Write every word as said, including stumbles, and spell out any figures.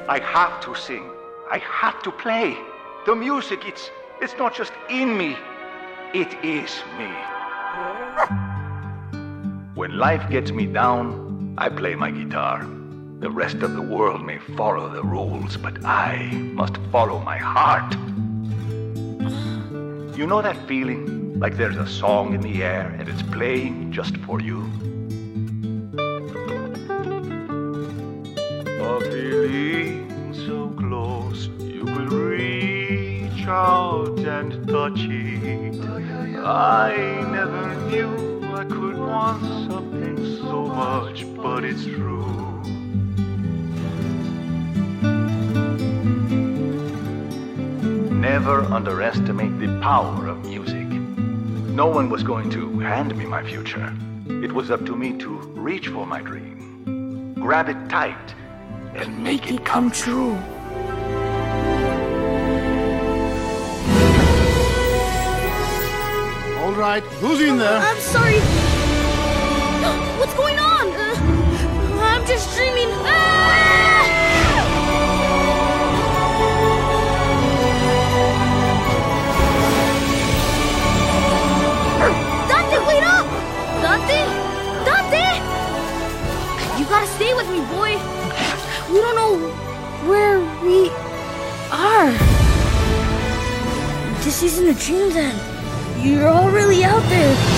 I have to sing. I have to play. The music, it's it's not just in me. It is me. When life gets me down, I play my guitar. The rest of the world may follow the rules, but I must follow my heart. You know that feeling? Like there's a song in the air and it's playing just for you? A feeling so close, you will reach out and touch it. I never knew I could want something so much, but it's true. Never underestimate the power of music. No one was going to hand me my future. It was up to me to reach for my dream, grab it tight, and make, make it, it come, come true. true. All right, who's in there? I'm sorry. What's going on? Uh, I'm just dreaming. Ah! Dante, wait up! Dante? Dante! You gotta stay with me, boy. We don't know where we are. This isn't a dream then. You're all really out there.